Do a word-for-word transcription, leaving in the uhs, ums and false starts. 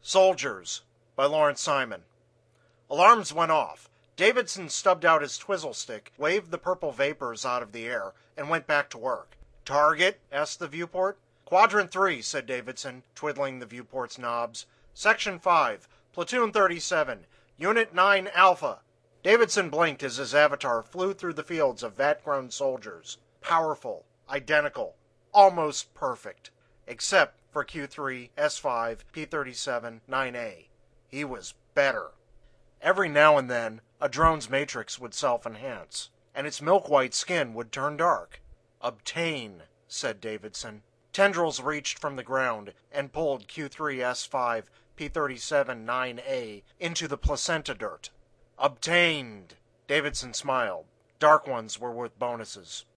Soldiers by Lawrence Simon. Alarms went off. Davidson stubbed out his twizzle stick, waved the purple vapors out of the air, and went back to work. Target? Asked the viewport. Quadrant three, said Davidson, twiddling the viewport's knobs. Section five, Platoon thirty-seven, Unit nine Alpha. Davidson blinked as his avatar flew through the fields of vat-grown soldiers. Powerful, identical, almost perfect. Except for Q three S five P thirty-seven nine A. He was better. Every now and then, a drone's matrix would self-enhance, and its milk-white skin would turn dark. Obtain, said Davidson. Tendrils reached from the ground and pulled Q three S five P thirty-seven nine A into the placenta dirt. Obtained. Davidson smiled. Dark ones were worth bonuses.